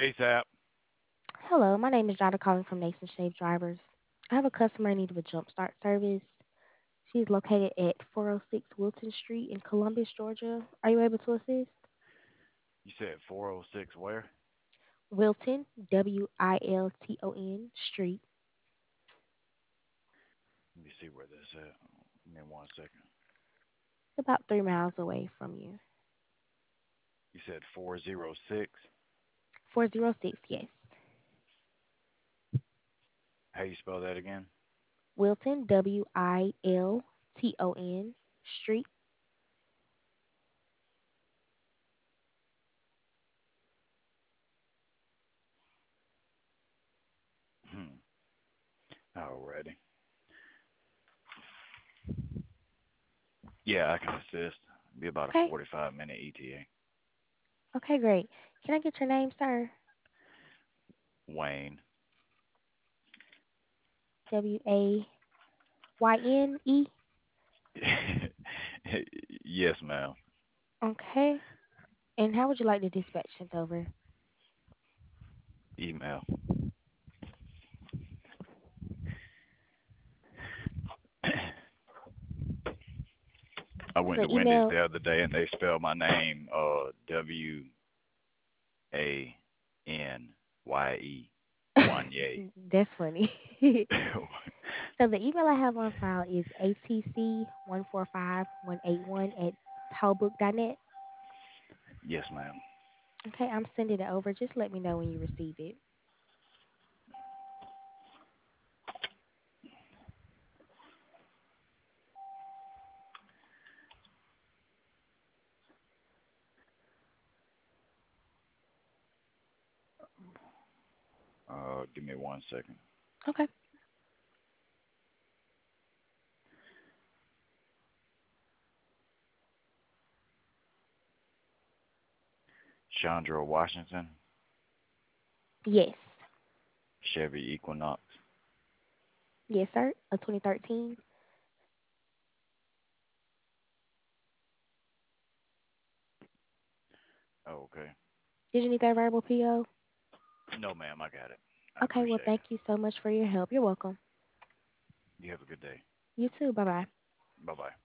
ASAP. Hello, my name is Jada calling from Nation Shave Drivers. I have a customer in need of a jump start service. She's located at 406 Wilton Street in Columbus, Georgia. Are you able to assist? You said 406 where? Wilton, Wilton Street. Let me see where this is at. Give me 1 second. It's about 3 miles away from you. You said 406. 406, yes. How you spell that again? Wilton, Wilton Street. Hmm. Alrighty. Yeah, I can assist. Be about a Okay, 45-minute ETA. okay, great. Can I get your name, sir? Wayne. Wayne. Yes, ma'am. Okay. And how would you like the dispatch sent over? Email. I So went the to Wendy's email, the other day and they spelled my name Wanye. Wanye. that's funny. So the email I have on file is atc145181@talbook.net. Yes, ma'am. Okay, I'm sending it over. Just let me know when you receive it. Give me 1 second. Okay. Chandra Washington, Yes. Chevy Equinox. Yes, sir. A 2013. Oh, okay. Did you need that verbal PO? No, ma'am, I got it. I Okay, well, appreciate it. thank you so much for your help. You're welcome. You have a good day. You too. Bye bye. Bye bye.